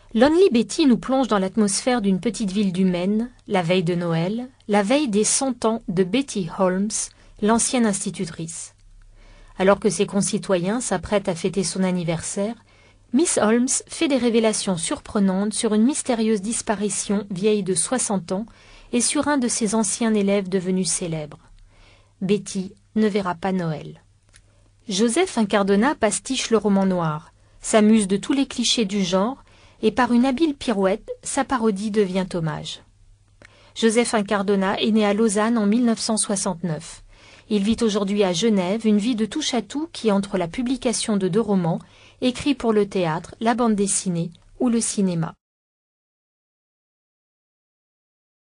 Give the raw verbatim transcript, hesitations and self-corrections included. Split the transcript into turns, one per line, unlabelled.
Lonely Betty nous plonge dans l'atmosphère d'une petite ville du Maine, la veille de Noël, la veille des cent ans de Betty Holmes, l'ancienne institutrice. Alors que ses concitoyens s'apprêtent à fêter son anniversaire, Miss Holmes fait des révélations surprenantes sur une mystérieuse disparition vieille de soixante ans et sur un de ses anciens élèves devenus célèbres. Betty ne verra pas Noël. Joseph Incardona pastiche le roman noir, s'amuse de tous les clichés du genre et par une habile pirouette, sa parodie devient hommage. Joseph Incardona est né à Lausanne en mille neuf cent soixante-neuf. Il vit aujourd'hui à Genève une vie de touche-à-tout qui entre la publication de deux romans, écrits pour le théâtre, la bande dessinée ou le cinéma.